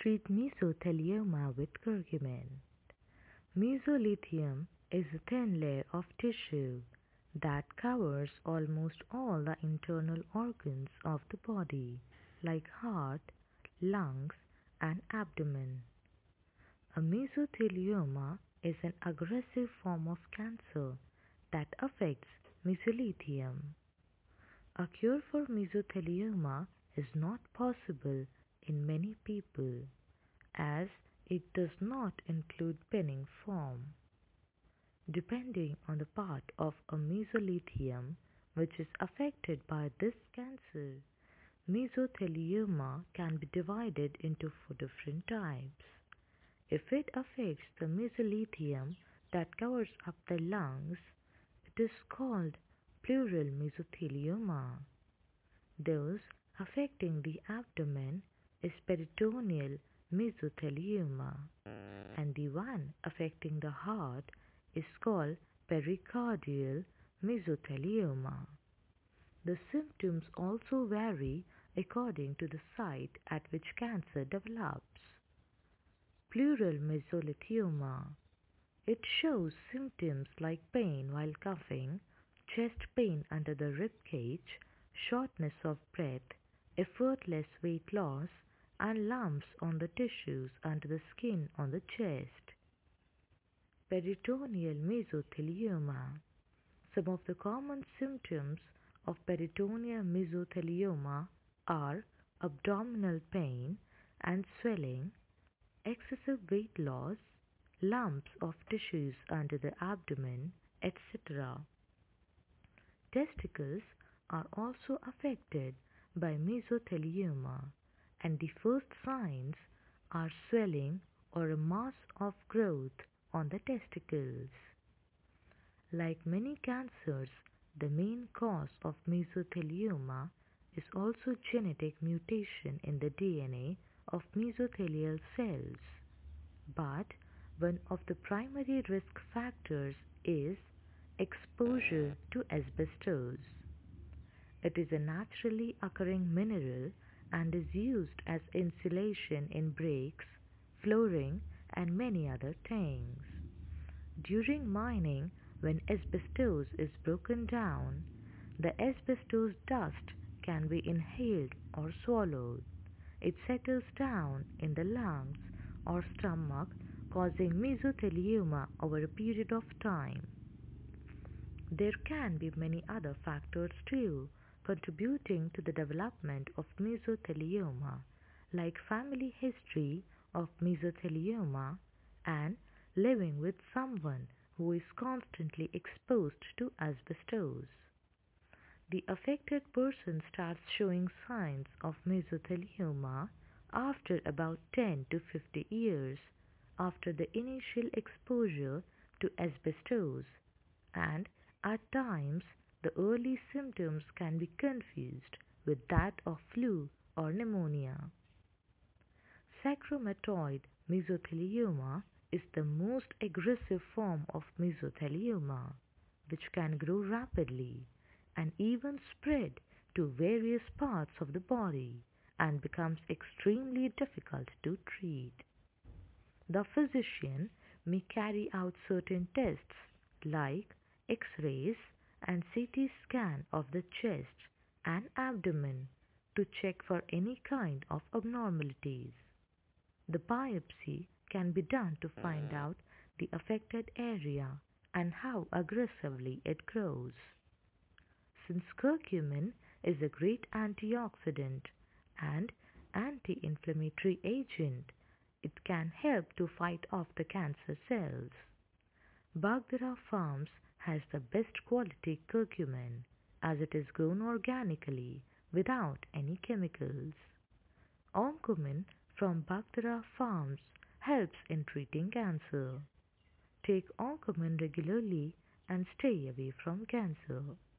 treat mesothelioma with curcumin. Mesothelium is a thin layer of tissue that covers almost all the internal organs of the body, like heart, lungs, and abdomen. A mesothelioma is an aggressive form of cancer that affects mesothelium. A cure for mesothelioma is not possible in many people, as it does not include benign form. Depending on the part of a mesothelium which is affected by this cancer, mesothelioma can be divided into four different types. If it affects the mesothelium that covers up the lungs, it is called pleural mesothelioma. Those affecting the abdomen is peritoneal mesothelioma, and the one affecting the heart is called pericardial mesothelioma. The symptoms also vary according to the site at which cancer develops. Pleural mesothelioma. It shows symptoms like pain while coughing, chest pain under the rib cage, shortness of breath, effortless weight loss, and lumps on the tissues under the skin on the chest. Peritoneal mesothelioma. Some of the common symptoms of peritoneal mesothelioma are abdominal pain and swelling, excessive weight loss, lumps of tissues under the abdomen, etc. Testicles are also affected by mesothelioma, and the first signs are swelling or a mass of growth on the testicles. Like many cancers, the main cause of mesothelioma is also genetic mutation in the DNA of mesothelial cells. But one of the primary risk factors is exposure to asbestos. It is a naturally occurring mineral and is used as insulation in bricks, flooring, and many other things. During mining, when asbestos is broken down, the asbestos dust can be inhaled or swallowed. It settles down in the lungs or stomach, causing mesothelioma over a period of time. There can be many other factors too, contributing to the development of mesothelioma, like family history of mesothelioma and living with someone who is constantly exposed to asbestos. The affected person starts showing signs of mesothelioma after about 10 to 50 years after the initial exposure to asbestos, and at times the early symptoms can be confused with that of flu or pneumonia. Sarcomatoid mesothelioma is the most aggressive form of mesothelioma, which can grow rapidly and even spread to various parts of the body and becomes extremely difficult to treat. The physician may carry out certain tests like X-rays and CT scan of the chest and abdomen to check for any kind of abnormalities. The biopsy can be done to find out the affected area and how aggressively it grows. Since curcumin is a great antioxidant and anti-inflammatory agent, it can help to fight off the cancer cells. Bagdara Farms has the best quality curcumin as it is grown organically without any chemicals. Oncomin from Bagdara Farms helps in treating cancer. Take Oncomin regularly and stay away from cancer.